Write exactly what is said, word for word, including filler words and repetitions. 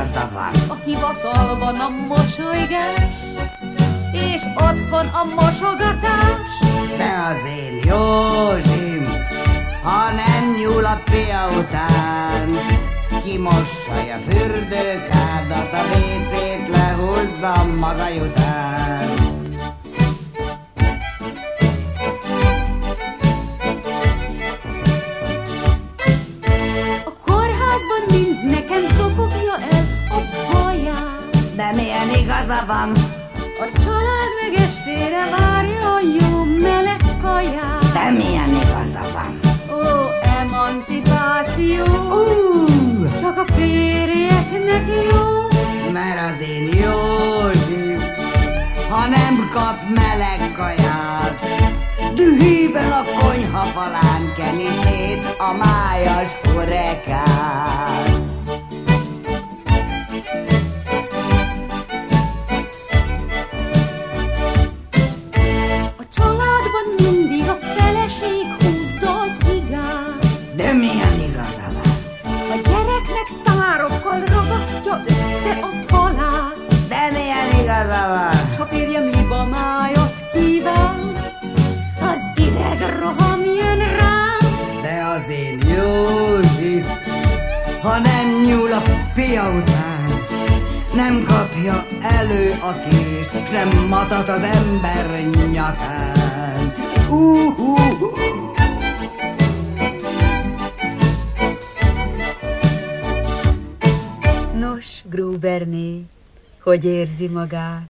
igaza van. A hivatalban a mosolygás, és otthon a mosogatás. De az én Józsim, ha nem nyúl a pia után, kimossa a fürdőkádat, a vécét lehúzza maga után. A kórházban mind nekem szokogja el a baját. De milyen igaza van? A család meg estére várja a jó meleg kaját. De milyen igaza van? Ó, emancipáció, Uh, csak a férjeknek jó. mert az én Józsim, ha nem kap meleg kaját, dühében a konyha falán keni szét a májas furekát. A családban mindig a feleség húzza az igát. De milyen igaza van? A gyereknek sztárokkal ragasztja össze a falát. De milyen igaza van? S ha férjem libamájat kíván, az ideg roham jön rám. De az én Józsi, ha nem nyúl a pia után, nem kapja elő a kést, s nem matat az ember nyakán. Uh, uh, uh. Nos, Gruberné, hogy érzi magát?